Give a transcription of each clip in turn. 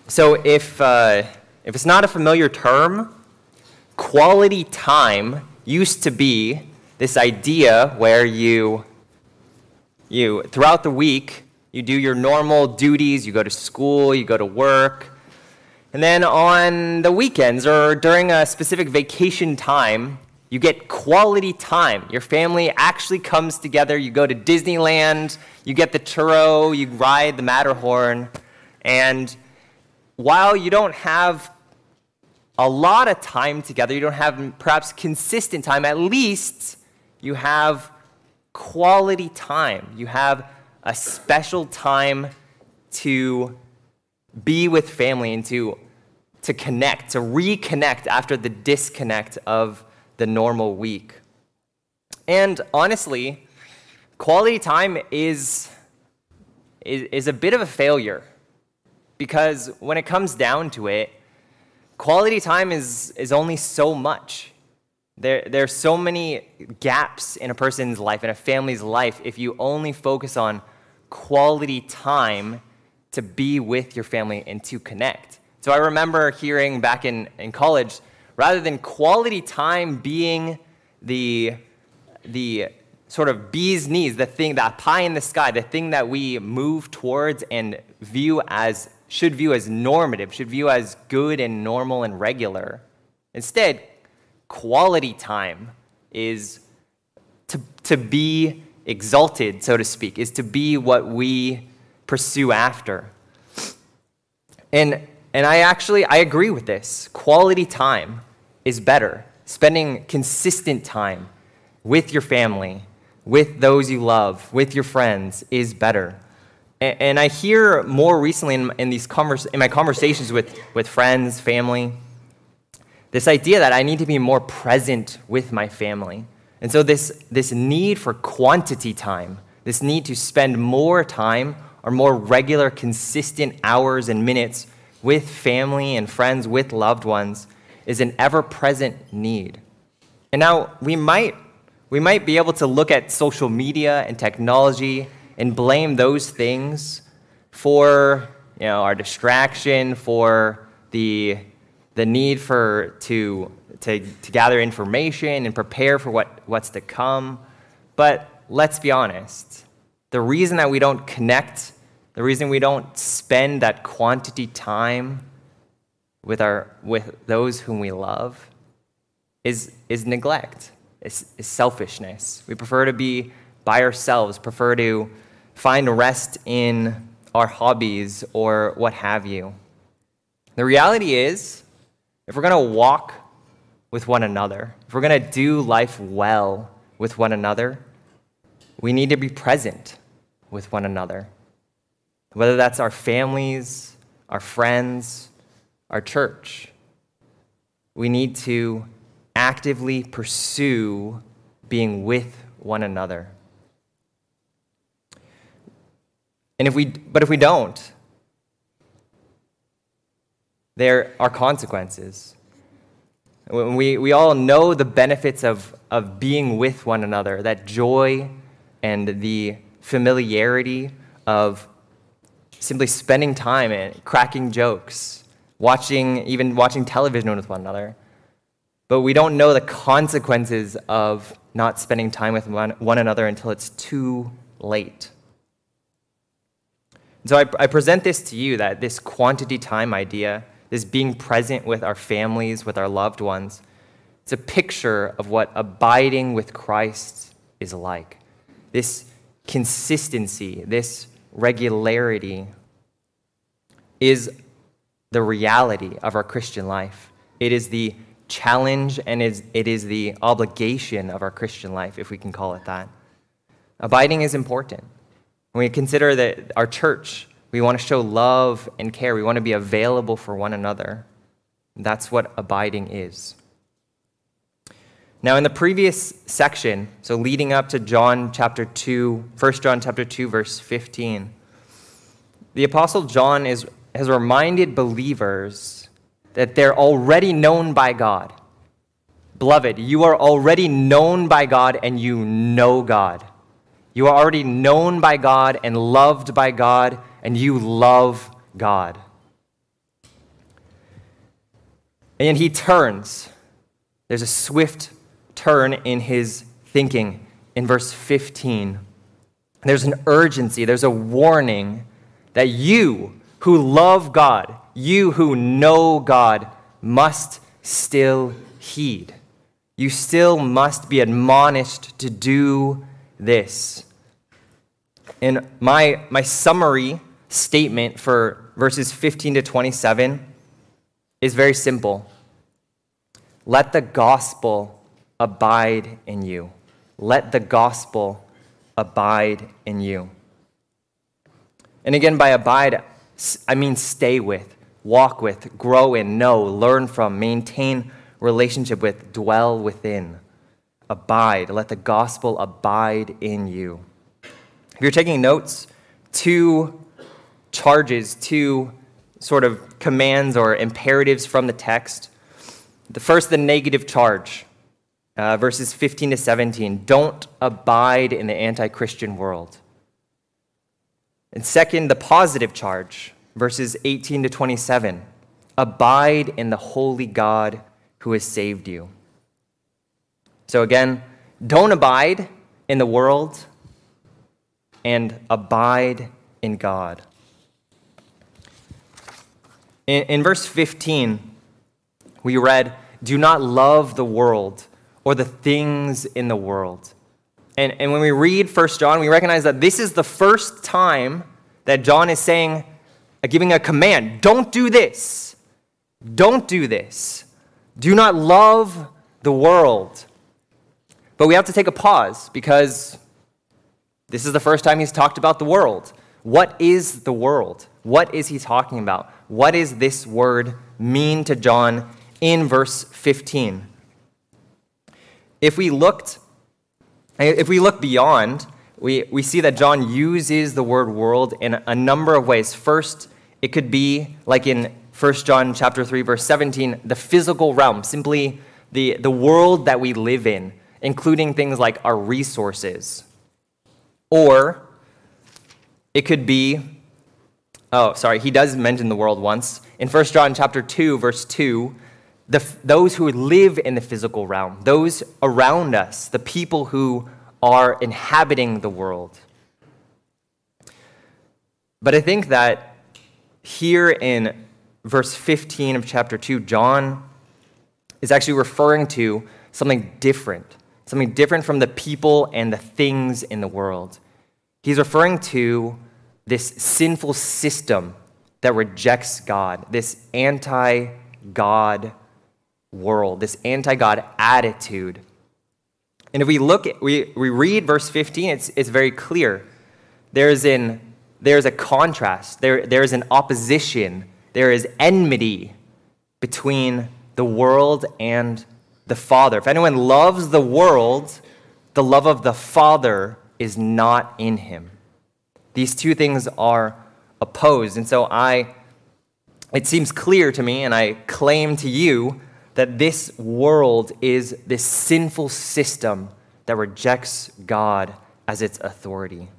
So if it's not a familiar term, quality time used to be this idea where you throughout the week, you do your normal duties, you go to school, you go to work, and then on the weekends or during a specific vacation time, you get quality time. Your family actually comes together, you go to Disneyland, you get the churro, you ride the Matterhorn, and while you don't have a lot of time together, you don't have perhaps consistent time, at least you have quality time. You have a special time to be with family and to connect, to reconnect after the disconnect of the normal week. And honestly, quality time is a bit of a failure because when it comes down to it, quality time is only so much. There's so many gaps in a person's life, in a family's life, if you only focus on quality time to be with your family and to connect. So I remember hearing back in college, rather than quality time being the sort of bee's knees, the thing, that pie in the sky, the thing that we move towards and should view as normative, should view as good and normal and regular. Instead, quality time is to be exalted, so to speak, is to be what we pursue after. And I agree with this. Quality time is better. Spending consistent time with your family, with those you love, with your friends is better. And I hear more recently in my conversations with friends, family, this idea that I need to be more present with my family. And so this need for quantity time, this need to spend more time or more regular, consistent hours and minutes with family and friends, with loved ones, is an ever-present need. And now we might be able to look at social media and technology and blame those things for our distraction, for the need to gather information and prepare for what's to come. But let's be honest, the reason that we don't connect, the reason we don't spend that quantity time with those whom we love is neglect, is selfishness. We prefer to be by ourselves, prefer to find rest in our hobbies or what have you. The reality is, if we're going to walk with one another, if we're going to do life well with one another, we need to be present with one another. Whether that's our families, our friends, our church, we need to actively pursue being with one another. But if we don't, there are consequences. We all know the benefits of being with one another, that joy and the familiarity of simply spending time and cracking jokes, even watching television with one another. But we don't know the consequences of not spending time with one another until it's too late. So I present this to you, that this quantity time idea, this being present with our families, with our loved ones, it's a picture of what abiding with Christ is like. This consistency, this regularity is the reality of our Christian life. It is the challenge and it is the obligation of our Christian life, if we can call it that. Abiding is important. When we consider that our church, we want to show love and care. We want to be available for one another. That's what abiding is. Now, in the previous section, so leading up to 1 John chapter 2, verse 15, the Apostle John has reminded believers that they're already known by God. Beloved, you are already known by God and you know God. You are already known by God and loved by God, and you love God. And he turns. There's a swift turn in his thinking in verse 15. There's an urgency, there's a warning that you who love God, you who know God, must still heed. You still must be admonished to do this. And my summary statement for verses 15 to 27 is very simple. Let the gospel abide in you. Let the gospel abide in you. And again, by abide, I mean stay with, walk with, grow in, know, learn from, maintain relationship with, dwell within. Abide. Let the gospel abide in you. If you're taking notes, two charges, two sort of commands or imperatives from the text. The first, the negative charge, verses 15 to 17. Don't abide in the anti-Christian world. And second, the positive charge, verses 18 to 27. Abide in the holy God who has saved you. So again, don't abide in the world and abide in God. In verse 15, we read, do not love the world or the things in the world. And when we read 1 John, we recognize that this is the first time that John is saying, giving a command, don't do this. Don't do this. Do not love the world. But we have to take a pause because this is the first time he's talked about the world. What is the world? What is he talking about? What does this word mean to John in verse 15? If we look beyond, we see that John uses the word world in a number of ways. First, it could be like in 1 John chapter 3, verse 17, the physical realm, simply the world that we live in, including things like our resources. Or it could be, he does mention the world once. In 1 John chapter 2, verse 2, those who live in the physical realm, those around us, the people who are inhabiting the world. But I think that here in verse 15 of chapter 2, John is actually referring to something different from the people and the things in the world. He's referring to this sinful system that rejects God, this anti-God world, this anti-God attitude. And if we read verse 15, it's very clear. There's a contrast. There's an opposition. There is enmity between the world and the Father. If anyone loves the world, the love of the Father is not in him. These two things are opposed. And so it seems clear to me, and I claim to you, that this world is this sinful system that rejects God as its authority.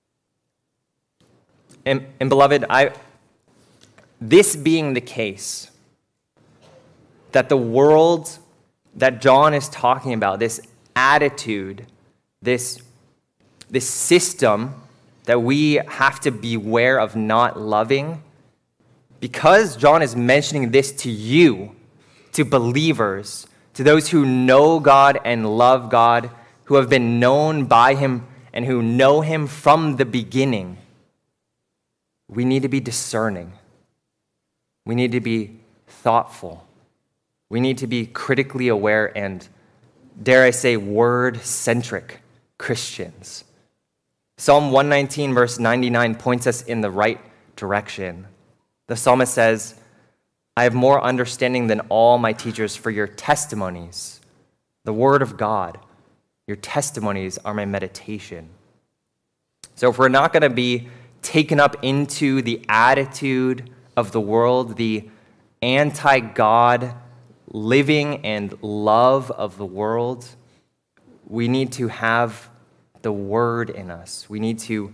And beloved, this being the case, that the world that John is talking about, this attitude, this system that we have to beware of not loving, because John is mentioning this to you, to believers, to those who know God and love God, who have been known by him and who know him from the beginning, we need to be discerning. We need to be thoughtful. We need to be critically aware and, dare I say, word-centric Christians. Psalm 119, verse 99 points us in the right direction. The psalmist says, I have more understanding than all my teachers for your testimonies, the word of God. Your testimonies are my meditation. So if we're not going to be taken up into the attitude of the world, the anti-God living and love of the world, we need to have the word in us. We need to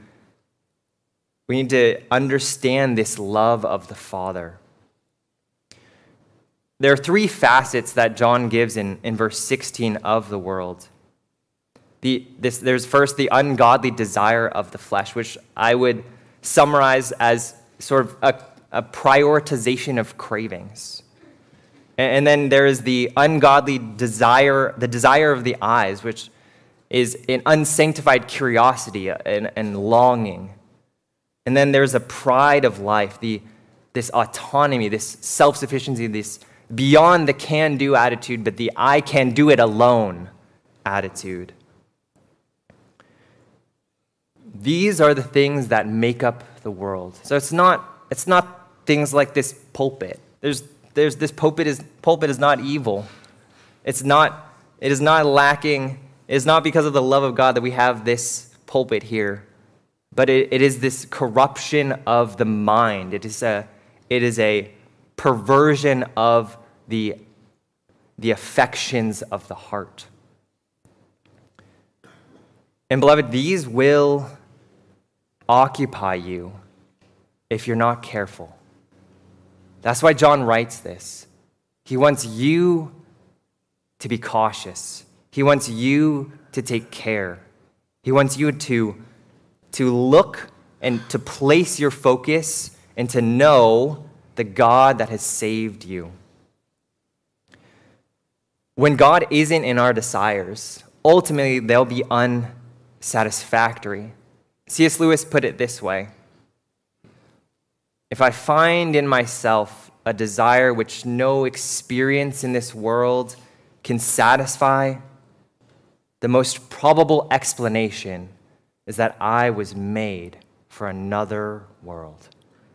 understand this love of the Father. there are three facets that John gives in verse 16 of the world. There's first the ungodly desire of the flesh, which I would summarize as sort of a prioritization of cravings. And then there is the ungodly desire, the desire of the eyes, which is an unsanctified curiosity and longing. And then there's a pride of life, this autonomy, this self-sufficiency, this beyond the can-do attitude, but the I can do it alone attitude. These are the things that make up the world. So it's not things like this pulpit. There's this pulpit is not evil. It is not lacking. It is not because of the love of God that we have this pulpit here, but it is this corruption of the mind. It is a perversion of the affections of the heart. And beloved, these will occupy you if you're not careful. That's why John writes this. He wants you to be cautious. He wants you to take care. He wants you to look and to place your focus and to know the God that has saved you. When God isn't in our desires, ultimately they'll be unsatisfactory. C.S. Lewis put it this way: if I find in myself a desire which no experience in this world can satisfy, the most probable explanation is that I was made for another world.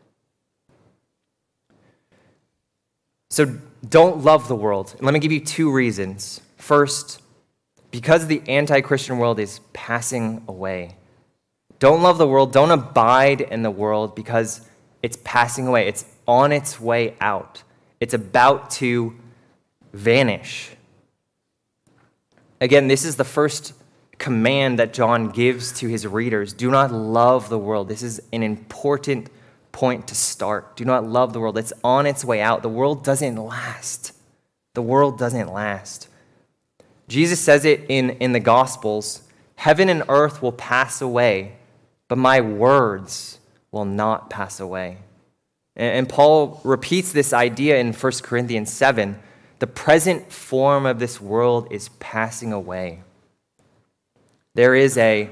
So don't love the world. And let me give you two reasons. First, because the anti-Christian world is passing away. Don't love the world. Don't abide in the world because it's passing away. It's on its way out. It's about to vanish. Again, this is the first command that John gives to his readers. Do not love the world. This is an important point to start. Do not love the world. It's on its way out. The world doesn't last. The world doesn't last. Jesus says it in the Gospels, heaven and earth will pass away, but my words will not pass away. And Paul repeats this idea in 1 Corinthians 7. The present form of this world is passing away. There is an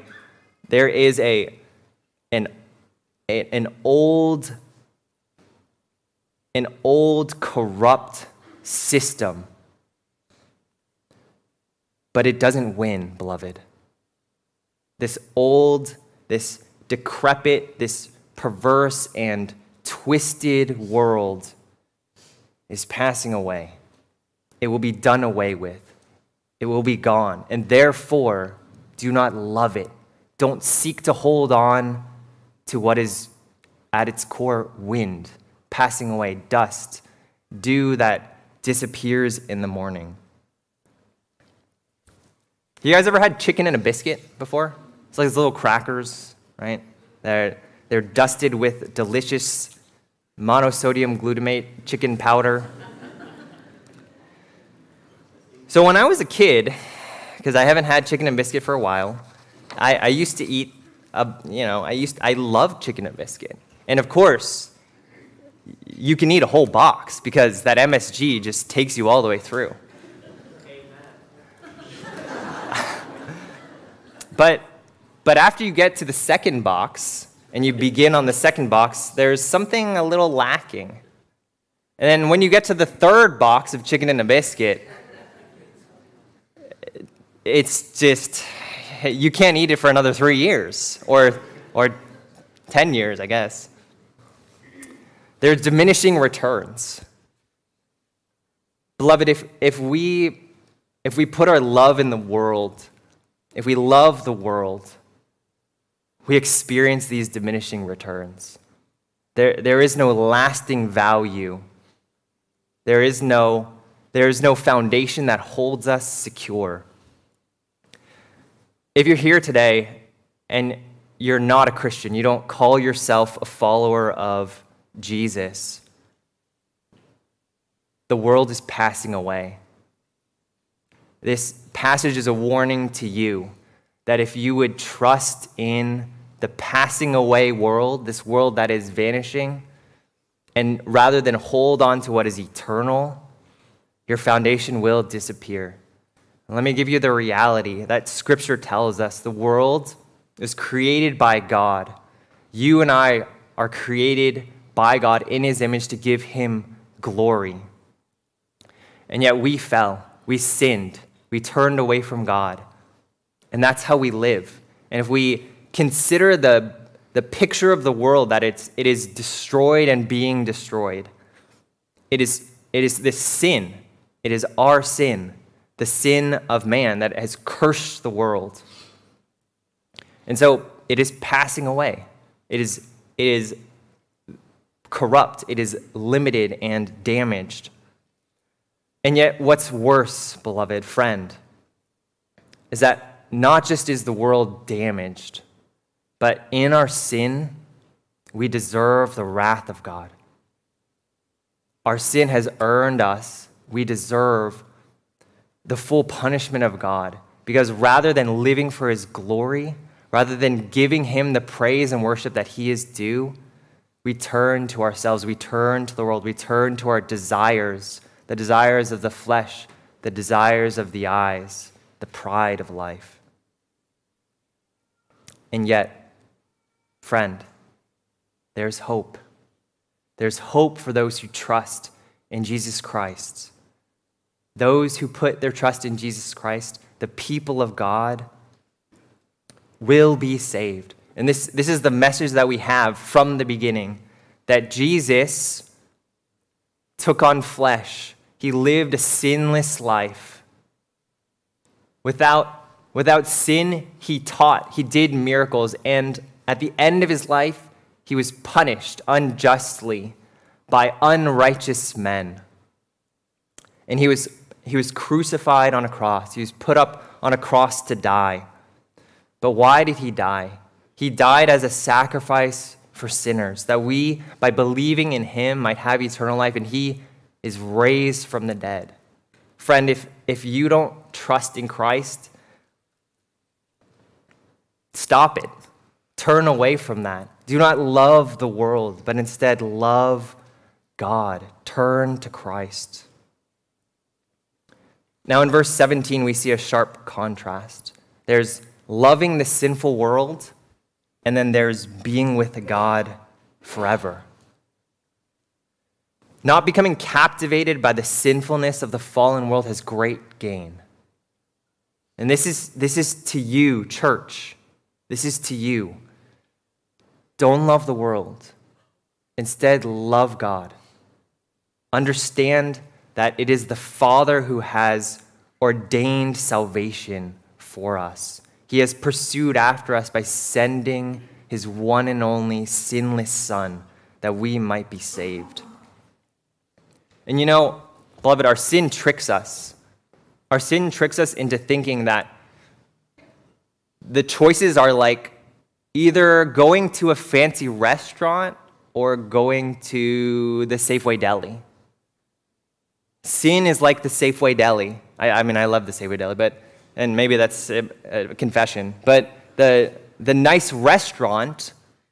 old corrupt system, but it doesn't win, beloved. This decrepit, this perverse and twisted world is passing away. It will be done away with. It will be gone. And therefore, do not love it. Don't seek to hold on to what is at its core wind, passing away, dust, dew that disappears in the morning. You guys ever had chicken and a biscuit before? It's like these little crackers, right? They're dusted with delicious monosodium glutamate chicken powder. So when I was a kid, because I haven't had chicken and biscuit for a while, I used to eat, I loved chicken and biscuit. And of course, you can eat a whole box because that MSG just takes you all the way through. But after you get to the second box and you begin on the second box, there's something a little lacking. And then when you get to the third box of chicken and a biscuit, it's just, you can't eat it for another 3 years or 10 years, I guess. There's diminishing returns. Beloved, if we put our love in the world, if we love the world, we experience these diminishing returns. There is no lasting value. There is no foundation that holds us secure. If you're here today and you're not a Christian, you don't call yourself a follower of Jesus, the world is passing away. This passage is a warning to you that if you would trust in the passing away world, this world that is vanishing, and rather than hold on to what is eternal, your foundation will disappear. Let me give you the reality that Scripture tells us. The world is created by God. You and I are created by God in His image to give Him glory. And yet we fell. We sinned. We turned away from God. And that's how we live. And if we consider the picture of the world, that it is destroyed and being destroyed, it is this sin. It is our sin, the sin of man that has cursed the world. And so it is passing away. It is corrupt. It is limited and damaged. And yet what's worse, beloved friend, is that not just is the world damaged, but in our sin, we deserve the wrath of God. Our sin has earned us. We deserve the full punishment of God, because rather than living for His glory, rather than giving Him the praise and worship that He is due, we turn to ourselves, we turn to the world, we turn to our desires, the desires of the flesh, the desires of the eyes, the pride of life. And yet, friend, there's hope. There's hope for those who trust in Jesus Christ. Those who put their trust in Jesus Christ, the people of God, will be saved. And this is the message that we have from the beginning, that Jesus took on flesh. He lived a sinless life. Without sin, He taught, He did miracles, and at the end of His life, He was punished unjustly by unrighteous men. And He was crucified on a cross. He was put up on a cross to die. But why did He die? He died as a sacrifice for sinners, that we, by believing in Him, might have eternal life, and He is raised from the dead. Friend, if you don't trust in Christ, stop it. Turn away from that. Do not love the world, but instead love God. Turn to Christ. Now in verse 17, we see a sharp contrast. There's loving the sinful world, and then there's being with God forever. Not becoming captivated by the sinfulness of the fallen world has great gain. And this is to you, church. This is to you. Don't love the world. Instead, love God. Understand that it is the Father who has ordained salvation for us. He has pursued after us by sending His one and only sinless Son that we might be saved. And you know, beloved, our sin tricks us. Our sin tricks us into thinking that the choices are like either going to a fancy restaurant or going to the Safeway deli. Sin is like the Safeway deli. I mean, I love the Safeway deli, and maybe that's a confession, but the nice restaurant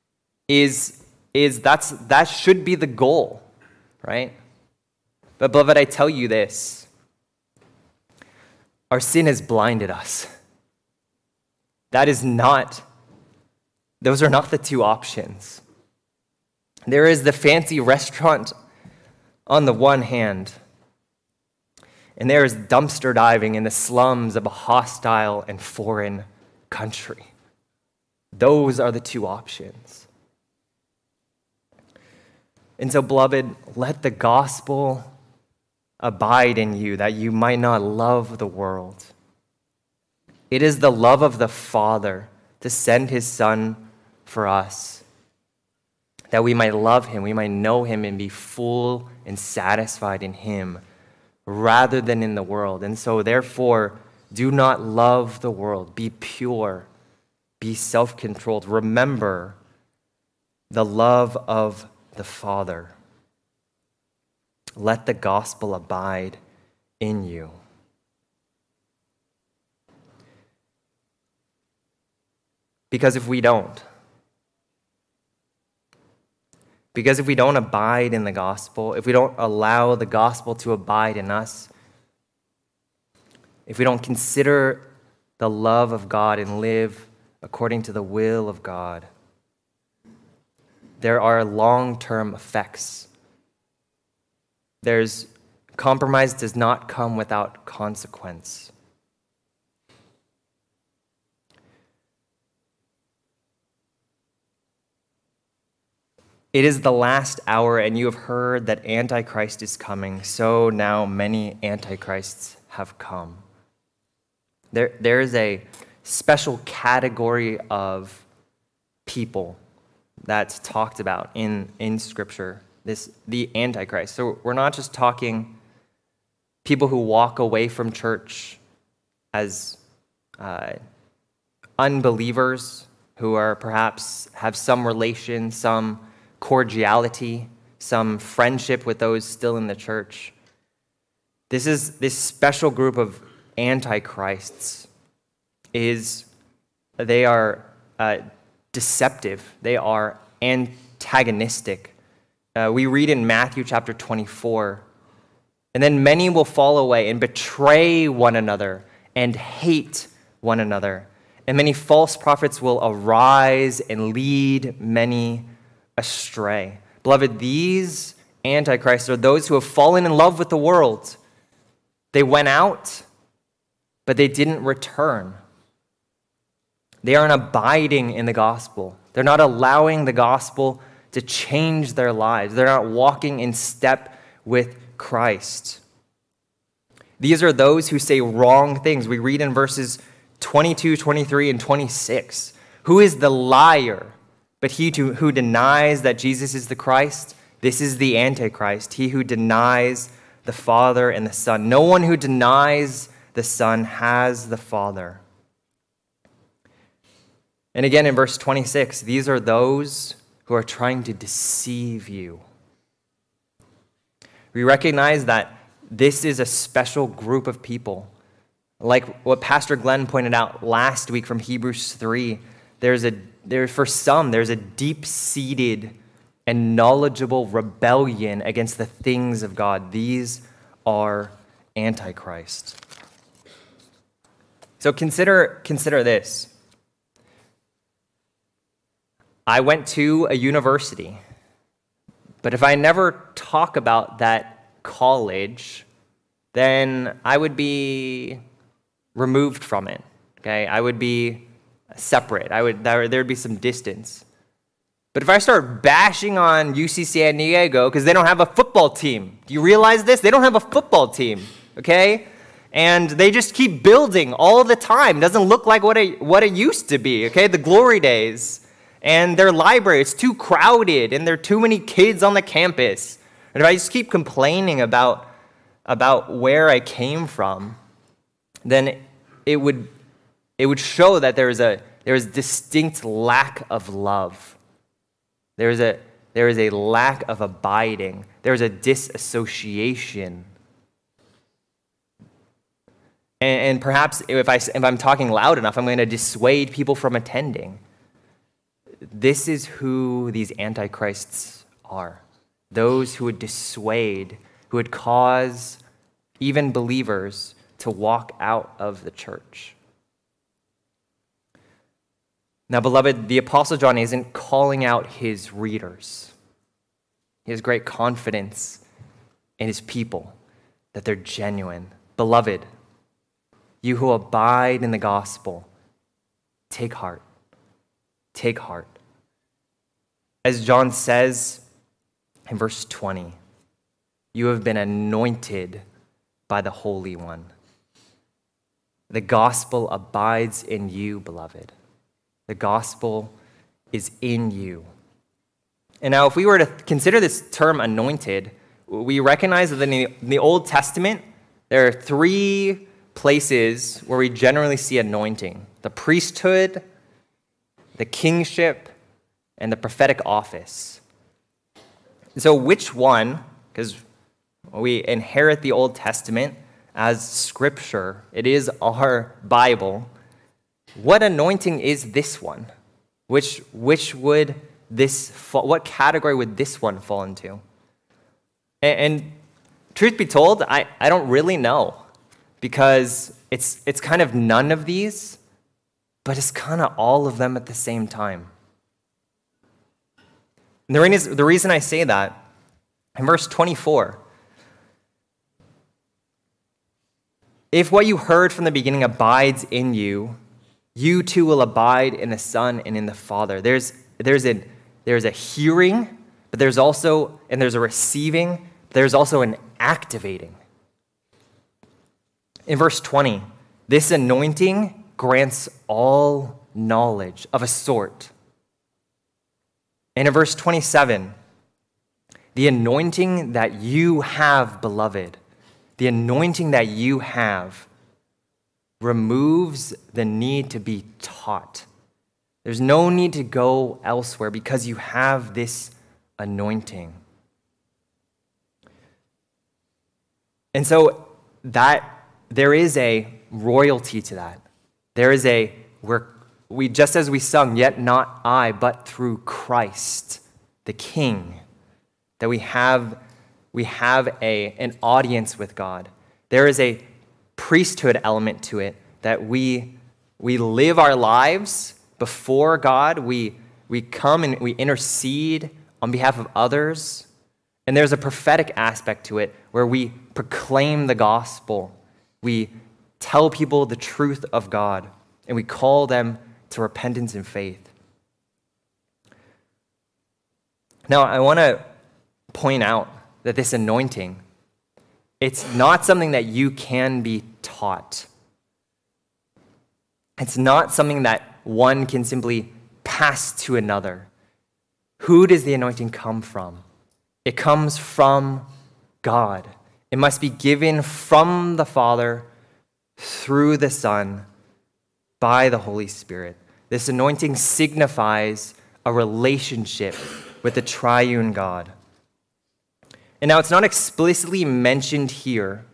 that should be the goal, right? But beloved, I tell you this, our sin has blinded us. Those are not the two options. There is the fancy restaurant on the one hand, and there is dumpster diving in the slums of a hostile and foreign country. Those are the two options. And so, beloved, let the gospel abide in you, that you might not love the world. It is the love of the Father to send His Son for us, that we might love Him, we might know Him, and be full and satisfied in Him, rather than in the world. And so, therefore, do not love the world. Be pure. Be self-controlled. Remember the love of the Father. let the gospel abide in you. Because if we don't abide in the gospel, if we don't allow the gospel to abide in us, if we don't consider the love of God and live according to the will of God, there are long-term effects. Compromise does not come without consequence. It is the last hour, and you have heard that Antichrist is coming, so now many Antichrists have come. There is a special category of people that's talked about in Scripture, the Antichrist. So we're not just talking people who walk away from church as unbelievers who are perhaps have some relation, some cordiality, some friendship with those still in the church. This special group of antichrists they are deceptive. They are antagonistic. We read in Matthew chapter 24, and then many will fall away and betray one another and hate one another. And many false prophets will arise and lead many astray. Beloved, these antichrists are those who have fallen in love with the world. They went out, but they didn't return. They aren't abiding in the gospel. They're not allowing the gospel to change their lives. They're not walking in step with Christ. These are those who say wrong things. We read in verses 22, 23, and 26. Who is the liar? But he who denies that Jesus is the Christ, this is the Antichrist, he who denies the Father and the Son. No one who denies the Son has the Father. And again in verse 26, these are those who are trying to deceive you. We recognize that this is a special group of people. Like what Pastor Glenn pointed out last week from Hebrews 3, for some, there's a deep-seated and knowledgeable rebellion against the things of God. These are Antichrist. So consider this. I went to a university, but if I never talk about that college, then I would be removed from it. Okay, I would be separate. There'd be some distance. But if I start bashing on UC San Diego because they don't have a football team, do you realize this? They don't have a football team, okay? And they just keep building all the time. It doesn't look like what it used to be, okay? The glory days. And their library, it's too crowded, and there are too many kids on the campus. And if I just keep complaining about where I came from, then it would show that there is distinct lack of love. There is a lack of abiding. There is a disassociation. And perhaps if I'm talking loud enough, I'm going to dissuade people from attending. This is who these antichrists are. Those who would dissuade, who would cause even believers to walk out of the church. Now, beloved, the Apostle John isn't calling out his readers. He has great confidence in his people that they're genuine. Beloved, you who abide in the gospel, take heart. Take heart. As John says in verse 20, you have been anointed by the Holy One. The gospel abides in you, beloved. The gospel is in you. And now, if we were to consider this term anointed, we recognize that in the Old Testament, there are three places where we generally see anointing: the priesthood, the kingship, and the prophetic office. So which one, because We inherit the Old Testament as scripture. It is our Bible. What anointing is this one? Which would this fall, what category would this one fall into? And truth be told, I don't really know, because it's kind of none of these, but it's kind of all of them at the same time. And the reason I say that, in verse 24, if what you heard from the beginning abides in you, you too will abide in the Son and in the Father. There's a hearing, but there's a receiving, there's also an activating. In verse 20, this anointing grants all knowledge of a sort. And in verse 27, the anointing that you have, beloved, the anointing that you have removes the need to be taught. There's no need to go elsewhere because you have this anointing. And so there is a royalty to that. There is we just as we sung, yet not I, but through Christ, the King, that we have an audience with God. There is a priesthood element to it, that we live our lives before God. We come and we intercede on behalf of others. And there's a prophetic aspect to it where we proclaim the gospel. We tell people the truth of God, and we call them to repentance and faith. Now, I want to point out that this anointing, it's not something that you can be taught. It's not something that one can simply pass to another. Who does the anointing come from? It comes from God. It must be given from the Father through the Son by the Holy Spirit. This anointing signifies a relationship with the triune God. And now it's not explicitly mentioned here,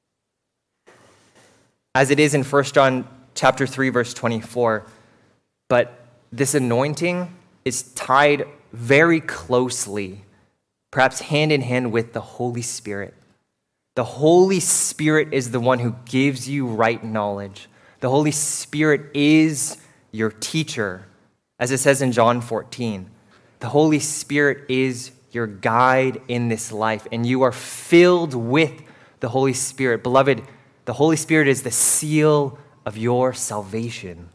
as it is in 1 John chapter 3, verse 24, but this anointing is tied very closely, perhaps hand in hand, with the Holy Spirit. The Holy Spirit is the one who gives you right knowledge. The Holy Spirit is your teacher, as it says in John 14. The Holy Spirit is your guide in this life, and you are filled with the Holy Spirit. Beloved, the Holy Spirit is the seal of your salvation.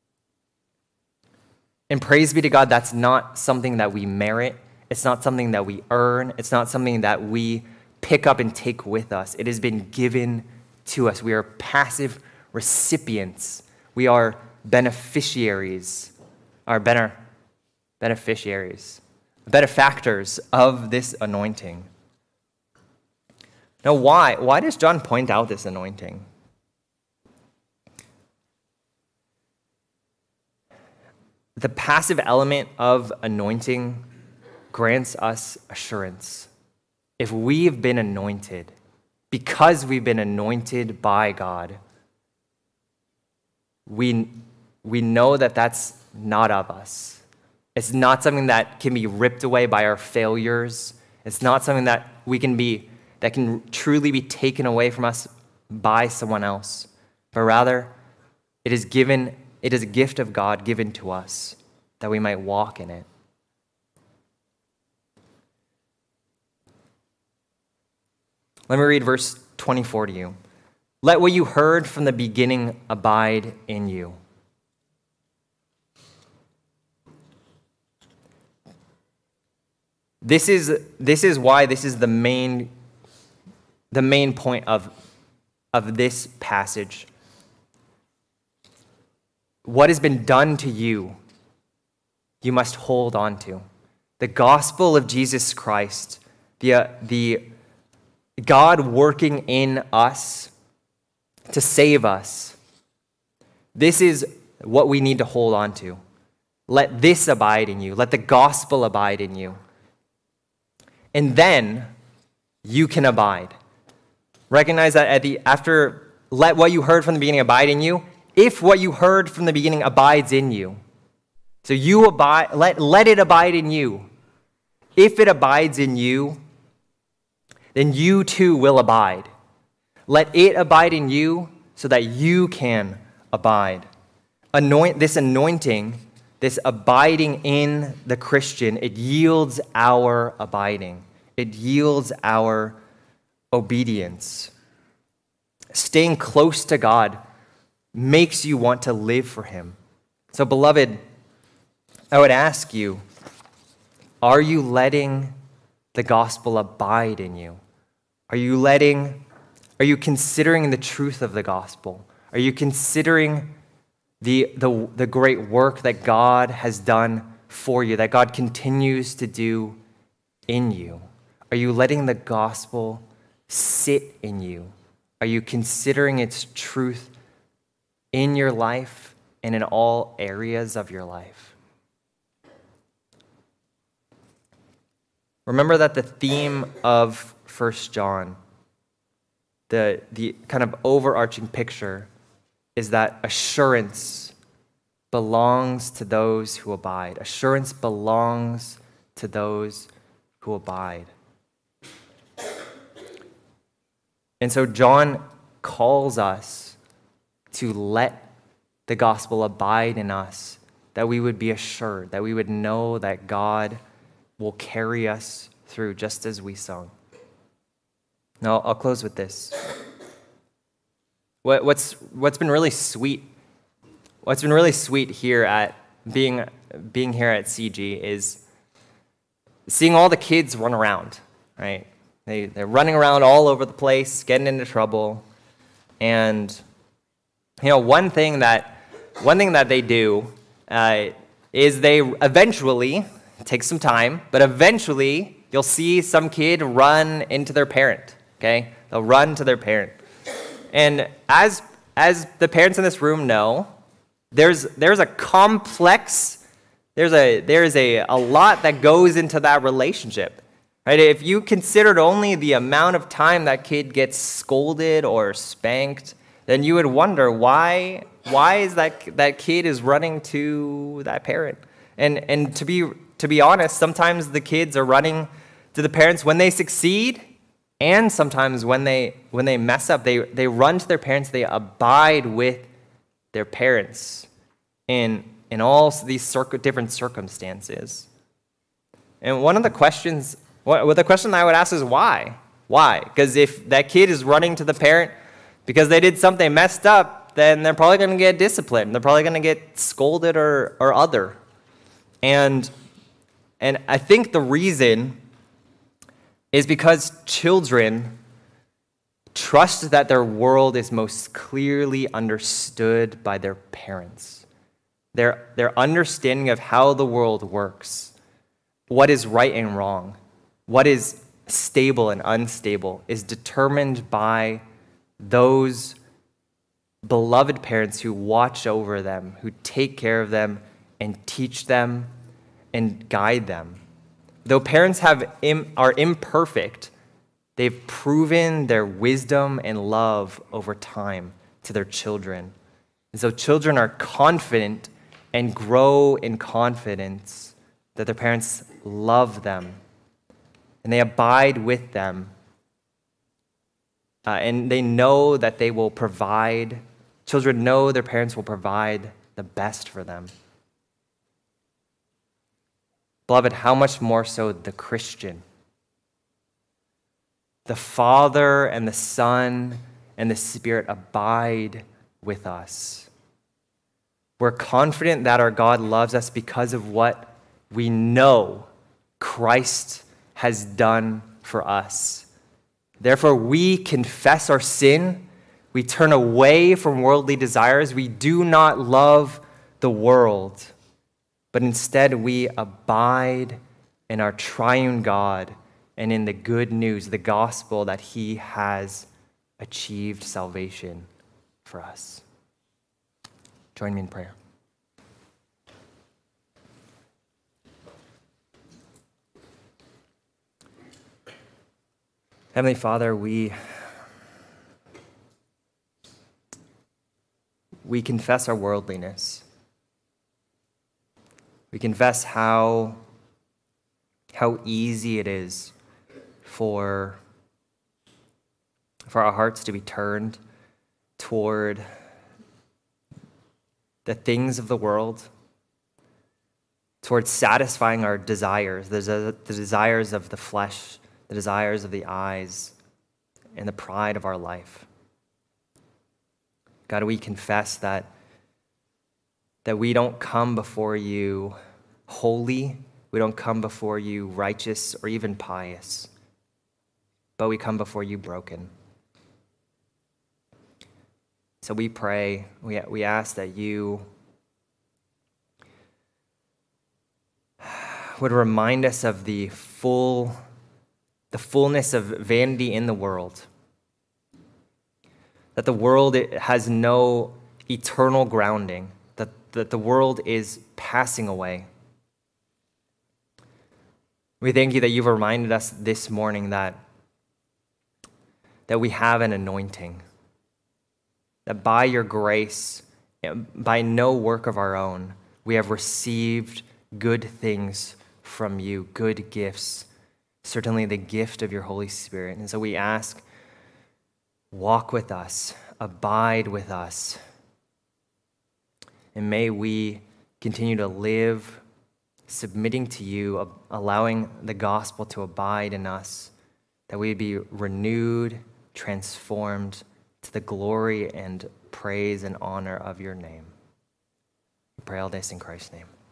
And praise be to God, that's not something that we merit. It's not something that we earn. It's not something that we pick up and take with us. It has been given to us. We are passive recipients. We are beneficiaries, benefactors of this anointing. Now, why does John point out this anointing? The passive element of anointing grants us assurance. If we have been anointed, because we've been anointed by God, we know that that's not of us. It's not something that can be ripped away by our failures. It's not something that can truly be taken away from us by someone else. But rather, it is a gift of God given to us that we might walk in it. Let me read verse 24 to you. Let what you heard from the beginning abide in you. This is why this is the main point of this passage. What has been done to you, you must hold on to. The gospel of Jesus Christ, the God working in us to save us. This is what we need to hold on to. Let this abide in you. Let the gospel abide in you. And then you can abide. Recognize that let what you heard from the beginning abide in you, if what you heard from the beginning abides in you. So you abide, let it abide in you. If it abides in you, then you too will abide. Let it abide in you so that you can abide. This anointing, this abiding in the Christian, it yields our abiding. It yields our obedience. Staying close to God makes you want to live for him. So, beloved, I would ask you, are you letting the gospel abide in you? Are you considering the truth of the gospel? Are you considering the great work that God has done for you, that God continues to do in you? Are you letting the gospel sit in you? Are you considering its truth in your life and in all areas of your life? Remember that the theme of 1 John, the kind of overarching picture, is that assurance belongs to those who abide. Assurance belongs to those who abide. And so John calls us to let the gospel abide in us, that we would be assured, that we would know that God will carry us through just as we sung. Now, I'll close with this. What's been really sweet here at being here at CG is seeing all the kids run around, right? They're running around all over the place, getting into trouble. And one thing that they do is they eventually, it takes some time, but eventually you'll see some kid run into their parent, okay? They'll run to their parent. And as the parents in this room know, there's a complex, there's a lot that goes into that relationship. Right? If you considered only the amount of time that kid gets scolded or spanked, then you would wonder why is that kid is running to that parent. And to be honest, sometimes the kids are running to the parents when they succeed, and sometimes when they mess up, they run to their parents. They abide with their parents in all these different circumstances. And one of the questions. Well, the question I would ask is why? Why? Because if that kid is running to the parent because they did something messed up, then they're probably going to get disciplined. They're probably going to get scolded or other. And I think the reason is because children trust that their world is most clearly understood by their parents. Their understanding of how the world works, what is right and wrong, what is stable and unstable, is determined by those beloved parents who watch over them, who take care of them and teach them and guide them. Though parents are imperfect, they've proven their wisdom and love over time to their children. And so children are confident and grow in confidence that their parents love them. And they abide with them. And they know that they will provide, children know their parents will provide the best for them. Beloved, how much more so the Christian? The Father and the Son and the Spirit abide with us. We're confident that our God loves us because of what we know Christ has done for us. Therefore, we confess our sin. We turn away from worldly desires. We do not love the world, but instead we abide in our triune God and in the good news, the gospel that he has achieved salvation for us. Join me in prayer. Heavenly Father, we confess our worldliness. We confess how easy it is for our hearts to be turned toward the things of the world, towards satisfying our desires, the desires of the flesh, the desires of the eyes, and the pride of our life. God, we confess that we don't come before you holy, we don't come before you righteous or even pious, but we come before you broken. So we pray, we ask that you would remind us of the fullness of vanity in the world, that the world has no eternal grounding, that the world is passing away. We thank you that you've reminded us this morning that we have an anointing, that by your grace, by no work of our own, we have received good things from you, good gifts, certainly the gift of your Holy Spirit. And so we ask, walk with us, abide with us, and may we continue to live submitting to you, allowing the gospel to abide in us, that we be renewed, transformed to the glory and praise and honor of your name. We pray all this in Christ's name.